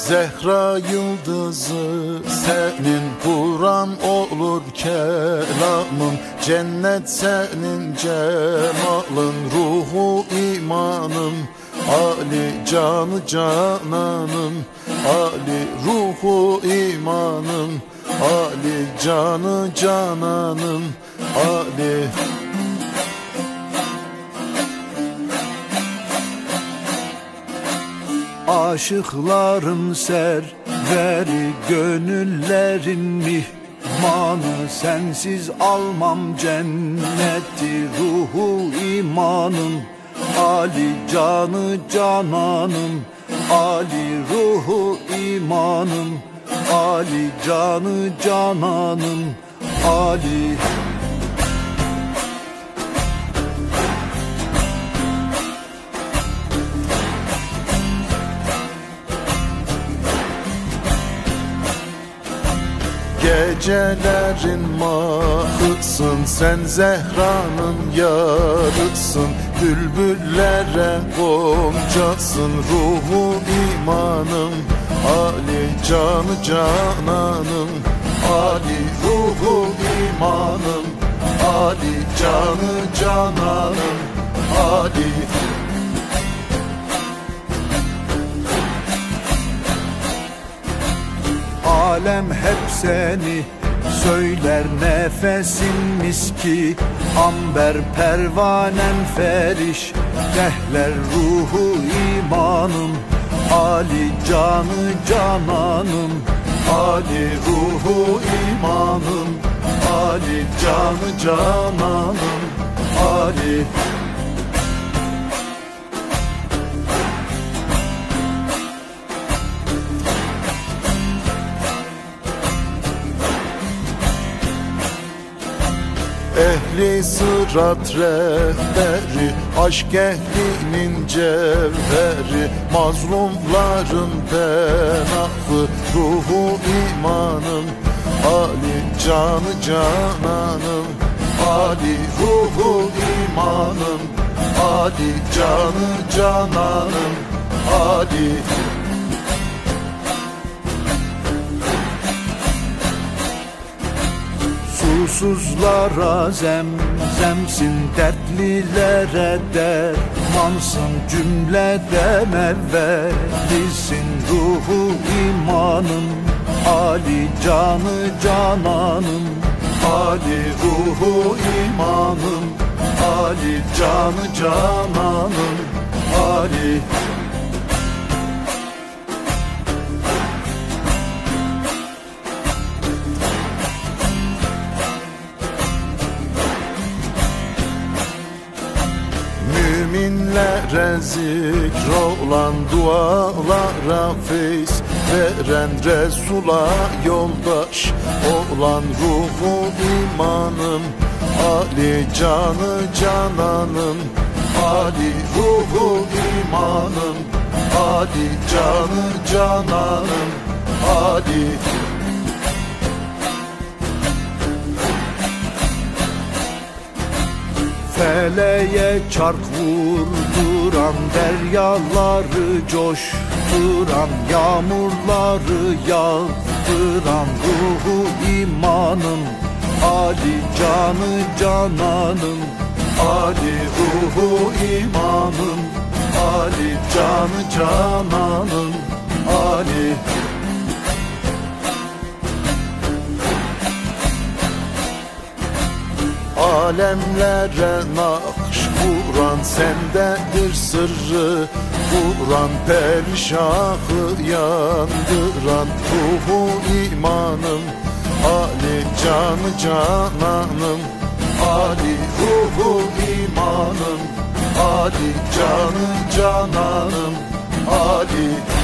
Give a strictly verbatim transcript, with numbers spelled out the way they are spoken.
Zehra yıldızı senin, Kur'an olur kelamın, cennet senin cemalın, ruhu imanım, Ali canı cananım, Ali ruhu imanım, Ali canı cananım, Ali. Aşıkların serveri, gönüllerin mihmanı, sensiz almam cenneti, ruhu imanım, Ali canı cananım, Ali ruhu imanım, Ali canı cananım, Ali. Gecelerin mahısın, sen Zehra'nın yarısın, bülbüllere goncasın, ruhu imanım, Ali canı cananım, Ali ruhu imanım, Ali canı cananım, Ali. Alem hep seni söyler, nefesin miski amber, pervanen feriş dehler, ruhu imanım, Ali canı cananım, Ali ruhu imanım, Ali canı cananım, Ali. Ehli sırat rehberi, aşk ehlinin cevheri, mazlumların penahı, ruhu imanım, Ali canı cananım, Ali ruhu imanım, Ali canı cananım, Ali. Susuzlara zemzemsin, dertlilere dermansın, cümleden evvelisin, ruhu imanım, Ali canı cananım, Ali ruhu imanım, Ali canı cananım, Ali. Müminlere zikrolan, dualara feyiz veren, Resul'a yoldaş olan, ruhu imanım, Ali canı cananım, Ali ruhu imanım, Ali canı cananım, Ali. Feleğe çark vurduran, deryaları coşturan, yağmurları yağdıran, ruhu imanım, Ali canı cananım, Ali ruhu imanım, Ali canı cananım, Ali. Alemlere nakş kuran, sendedir sırrı Kur'an, perişahı yandıran, ruhu imanım, Ali canı cananım, Ali ruhu imanım, Ali canı cananım, Ali.